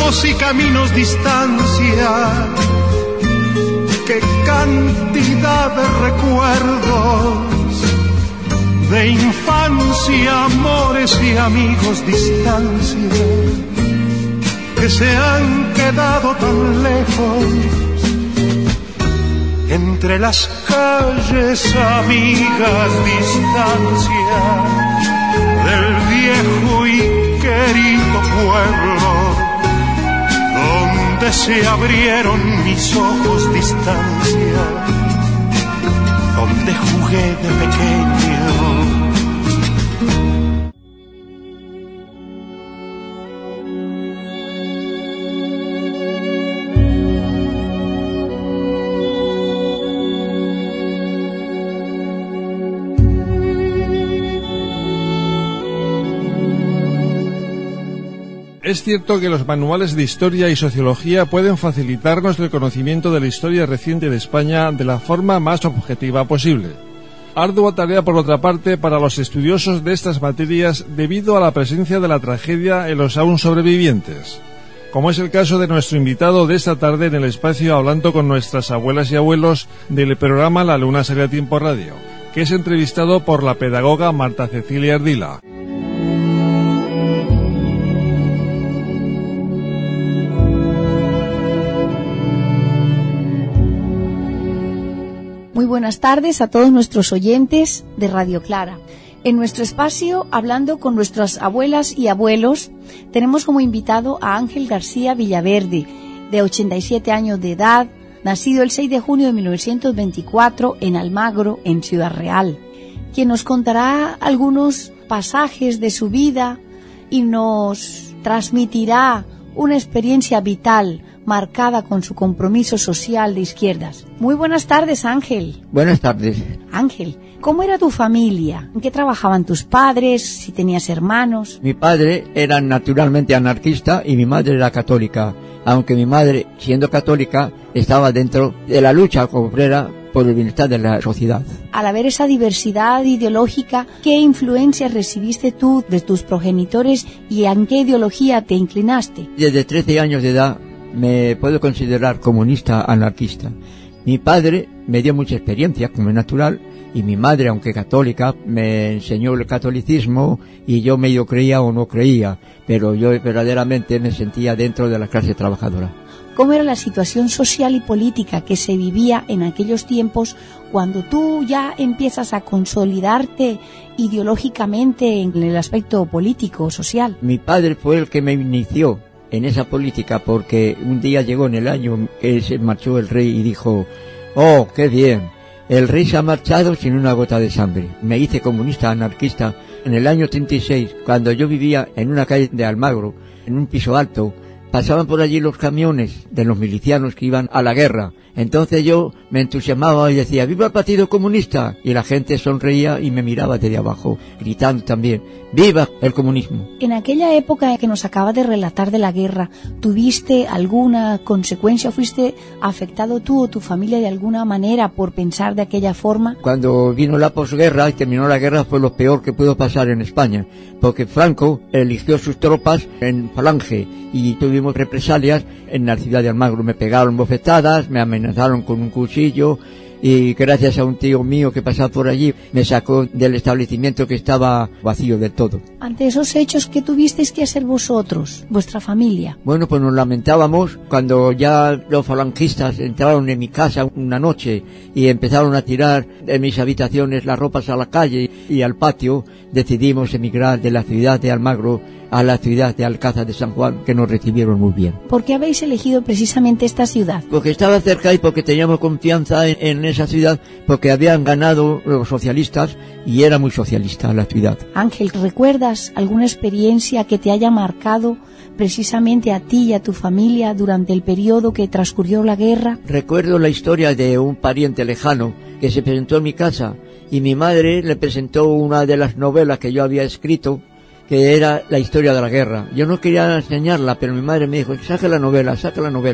y caminos distancia. Qué cantidad de recuerdos, de infancia, amores y amigos, distancia, que se han quedado tan lejos. Entre las calles amigas, distancia del viejo y querido pueblo, donde se abrieron mis ojos, distancia, donde jugué de pequeño. Es cierto que los manuales de historia y sociología pueden facilitarnos el conocimiento de la historia reciente de España de la forma más objetiva posible. Ardua tarea, por otra parte, para los estudiosos de estas materias debido a la presencia de la tragedia en los aún sobrevivientes, como es el caso de nuestro invitado de esta tarde en el espacio Hablando con nuestras abuelas y abuelos del programa La Luna Sale a Tiempo Radio, que es entrevistado por la pedagoga Marta Cecilia Ardila. Muy buenas tardes a todos nuestros oyentes de Radio Clara. En nuestro espacio, Hablando con nuestras abuelas y abuelos, tenemos como invitado a Ángel García Villaverde, de 87 años de edad, nacido el 6 de junio de 1924 en Almagro, en Ciudad Real, quien nos contará algunos pasajes de su vida y nos transmitirá una experiencia vital marcada con su compromiso social de izquierdas. Muy buenas tardes, Ángel. Buenas tardes. Ángel, ¿cómo era tu familia? ¿En qué trabajaban tus padres? ¿Si tenías hermanos? Mi padre era naturalmente anarquista y mi madre era católica, aunque mi madre, siendo católica, estaba dentro de la lucha obrera por el bienestar de la sociedad. Al haber esa diversidad ideológica, ¿qué influencias recibiste tú de tus progenitores y en qué ideología te inclinaste? Desde 13 años de edad me puedo considerar comunista anarquista. Mi padre me dio mucha experiencia, como es natural, y mi madre, aunque católica, me enseñó el catolicismo y yo medio creía o no creía, pero yo verdaderamente me sentía dentro de la clase trabajadora. ¿Cómo era la situación social y política que se vivía en aquellos tiempos cuando tú ya empiezas a consolidarte ideológicamente en el aspecto político, social? Mi padre fue el que me inició en esa política, porque un día llegó en el año que se marchó el rey y dijo: ¡oh, qué bien! El rey se ha marchado sin una gota de sangre. Me hice comunista anarquista en el año 36, cuando yo vivía en una calle de Almagro, en un piso alto. Pasaban por allí los camiones de los milicianos que iban a la guerra. Entonces yo me entusiasmaba y decía: ¡viva el Partido Comunista! Y la gente sonreía y me miraba desde abajo, gritando también: ¡viva el comunismo! En aquella época que nos acaba de relatar de la guerra, ¿tuviste alguna consecuencia o fuiste afectado tú o tu familia de alguna manera por pensar de aquella forma? Cuando vino la posguerra y terminó la guerra fue lo peor que pudo pasar en España, porque Franco eligió sus tropas en Falange y tuvimos represalias en la ciudad de Almagro. Me pegaron bofetadas, me amenazaron con un cuchillo y gracias a un tío mío que pasaba por allí me sacó del establecimiento que estaba vacío del todo. Ante esos hechos, ¿qué tuvisteis que hacer vosotros, vuestra familia? Bueno, pues nos lamentábamos cuando ya los falangistas entraron en mi casa una noche y empezaron a tirar de mis habitaciones las ropas a la calle y al patio. Decidimos emigrar de la ciudad de Almagro a la ciudad de Alcázar de San Juan, que nos recibieron muy bien. ¿Por qué habéis elegido precisamente esta ciudad? Porque estaba cerca y porque teníamos confianza en esa ciudad, porque habían ganado los socialistas y era muy socialista la ciudad. Ángel, ¿recuerdas alguna experiencia que te haya marcado precisamente a ti y a tu familia durante el periodo que transcurrió la guerra? Recuerdo la historia de un pariente lejano que se presentó en mi casa y mi madre le presentó una de las novelas que yo había escrito, que era la historia de la guerra. Yo no quería enseñarla, pero mi madre me dijo: saca la novela.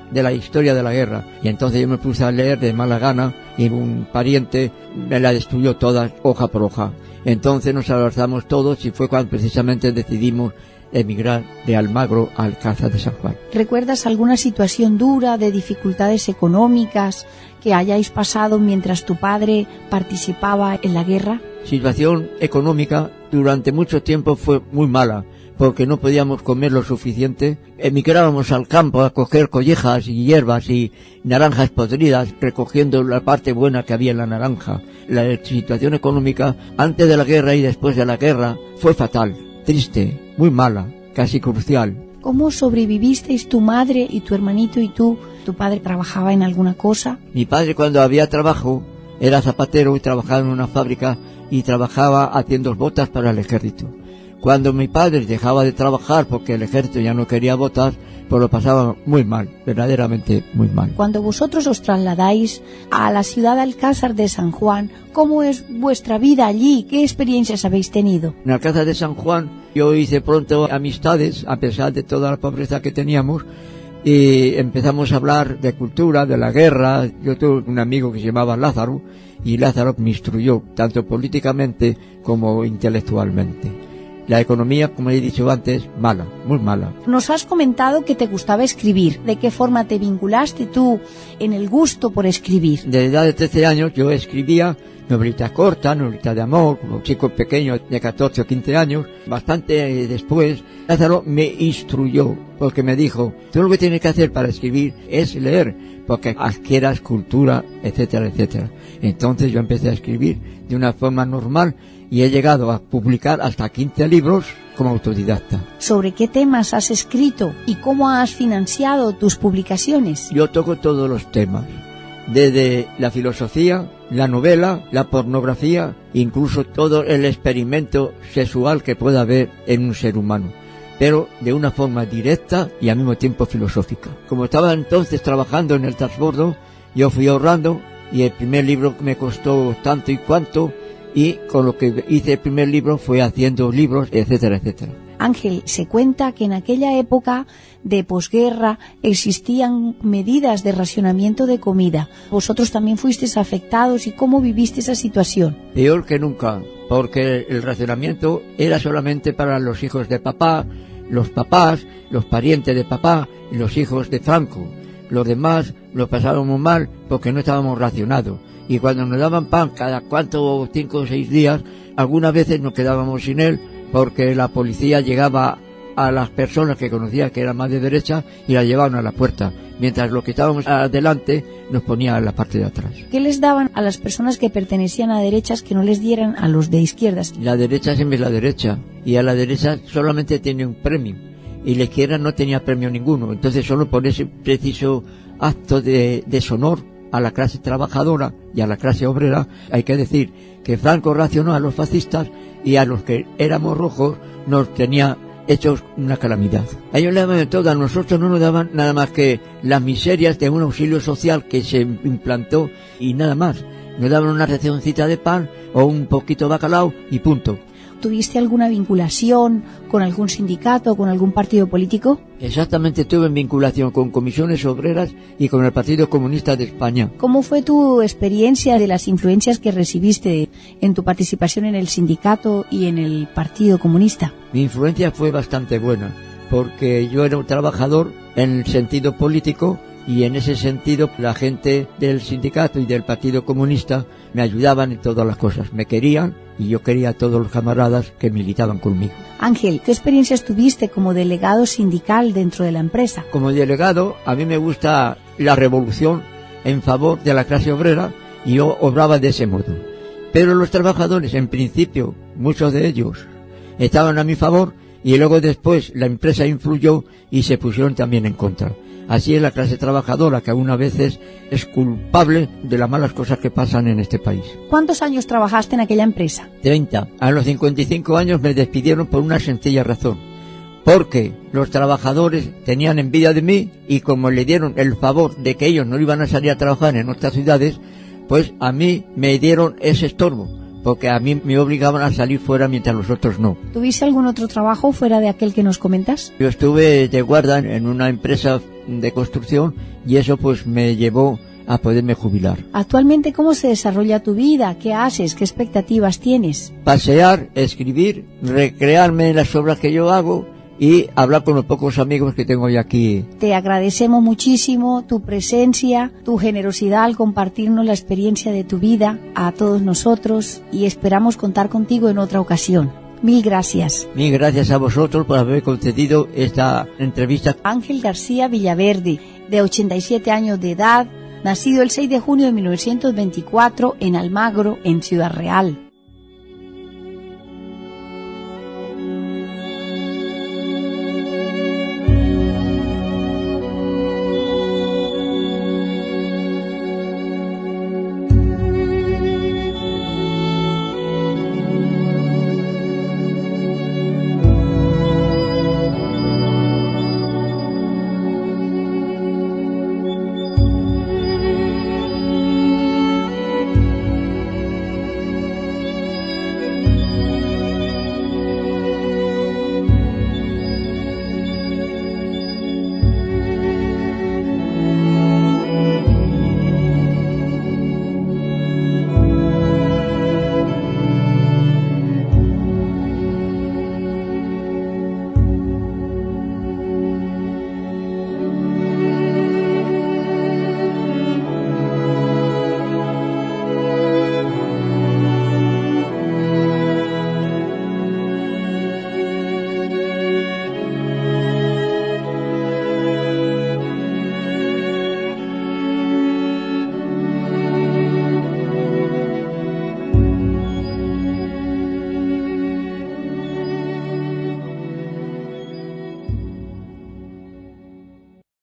de la historia de la guerra. Y entonces yo me puse a leer de mala gana y un pariente me la destruyó toda, hoja por hoja. Entonces nos abrazamos todos y fue cuando precisamente decidimos emigrar de Almagro a Alcázar de San Juan. ¿Recuerdas alguna situación dura de dificultades económicas que hayáis pasado mientras tu padre participaba en la guerra? Situación económica durante mucho tiempo fue muy mala, porque no podíamos comer lo suficiente. Emigrábamos al campo a coger collejas y hierbas y naranjas podridas, recogiendo la parte buena que había en la naranja. La situación económica antes de la guerra y después de la guerra fue fatal, triste, muy mala, casi crucial. ¿Cómo sobrevivisteis tu madre y tu hermanito y tú? ¿Tu padre trabajaba en alguna cosa? Mi padre, cuando había trabajo, era zapatero y trabajaba en una fábrica y trabajaba haciendo botas para el ejército. Cuando mi padre dejaba de trabajar porque el ejército ya no quería botas, pues lo pasaba muy mal, verdaderamente muy mal. Cuando vosotros os trasladáis a la ciudad de Alcázar de San Juan, ¿cómo es vuestra vida allí? ¿Qué experiencias habéis tenido? En Alcázar de San Juan yo hice pronto amistades, a pesar de toda la pobreza que teníamos, y empezamos a hablar de cultura, de la guerra. Yo tuve un amigo que se llamaba Lázaro, y Lázaro me instruyó, tanto políticamente como intelectualmente. La economía, como he dicho antes, mala, muy mala. Nos has comentado que te gustaba escribir. ¿De qué forma te vinculaste tú en el gusto por escribir? De edad de 13 años yo escribía novelitas cortas, novelitas de amor, como chico pequeño de 14 o 15 años. Bastante después, Lázaro me instruyó, porque me dijo, tú lo que tienes que hacer para escribir es leer, porque adquieras cultura, etcétera, etcétera. Entonces yo empecé a escribir de una forma normal, y he llegado a publicar hasta 15 libros como autodidacta. ¿Sobre qué temas has escrito y cómo has financiado tus publicaciones? Yo toco todos los temas, desde la filosofía, la novela, la pornografía, incluso todo el experimento sexual que pueda haber en un ser humano, pero de una forma directa y al mismo tiempo filosófica. Como estaba entonces trabajando en el transbordo, yo fui ahorrando y el primer libro me costó tanto y cuanto, y con lo que hice el primer libro fue haciendo libros, etcétera, etcétera. Ángel, se cuenta que en aquella época de posguerra existían medidas de racionamiento de comida. ¿Vosotros también fuisteis afectados y cómo viviste esa situación? Peor que nunca, porque el racionamiento era solamente para los hijos de papá, los papás, los parientes de papá y los hijos de Franco. Los demás lo pasábamos mal porque no estábamos racionados. Y cuando nos daban pan cada 5 o 6 días, algunas veces nos quedábamos sin él porque la policía llegaba a las personas que conocía que eran más de derecha y las llevaban a la puerta, mientras los que estábamos adelante nos ponían en la parte de atrás. ¿Qué les daban a las personas que pertenecían a derechas que no les dieran a los de izquierdas? La derecha siempre es la derecha, y a la derecha solamente tiene un premio, y la izquierda no tenía premio ninguno. Entonces solo por ese preciso acto de deshonor a la clase trabajadora y a la clase obrera, hay que decir que Franco racionó a los fascistas y a los que éramos rojos nos tenía hechos una calamidad. A ellos le daban de todo, a nosotros no nos daban nada más que las miserias de un auxilio social que se implantó y nada más. Nos daban una racioncita de pan o un poquito de bacalao y punto. ¿Tuviste alguna vinculación con algún sindicato o con algún partido político? Exactamente, tuve vinculación con comisiones obreras y con el Partido Comunista de España. ¿Cómo fue tu experiencia de las influencias que recibiste en tu participación en el sindicato y en el Partido Comunista? Mi influencia fue bastante buena, porque yo era un trabajador en el sentido político, y en ese sentido la gente del sindicato y del Partido Comunista me ayudaban en todas las cosas, me querían y yo quería a todos los camaradas que militaban conmigo. Ángel, ¿qué experiencias tuviste como delegado sindical dentro de la empresa? Como delegado, a mí me gusta la revolución en favor de la clase obrera y yo obraba de ese modo. Pero los trabajadores, en principio, muchos de ellos estaban a mi favor y luego después la empresa influyó y se pusieron también en contra. Así es la clase trabajadora, que algunas veces es culpable de las malas cosas que pasan en este país. ¿Cuántos años trabajaste en aquella empresa? 30. A los 55 años me despidieron por una sencilla razón. Porque los trabajadores tenían envidia de mí y como le dieron el favor de que ellos no iban a salir a trabajar en otras ciudades, pues a mí me dieron ese estorbo. porque a mí me obligaban a salir fuera mientras los otros no. ¿Tuviste algún otro trabajo fuera de aquel que nos comentas? Yo estuve de guardia en una empresa de construcción y eso pues me llevó a poderme jubilar. Actualmente, ¿cómo se desarrolla tu vida? ¿Qué haces? ¿Qué expectativas tienes? Pasear, escribir, recrearme en las obras que yo hago y hablar con los pocos amigos que tengo ya aquí. Te agradecemos muchísimo tu presencia, tu generosidad al compartirnos la experiencia de tu vida a todos nosotros y esperamos contar contigo en otra ocasión. Mil gracias. Mil gracias a vosotros por haberme concedido esta entrevista. Ángel García Villaverde, de 87 años de edad, nacido el 6 de junio de 1924 en Almagro, en Ciudad Real.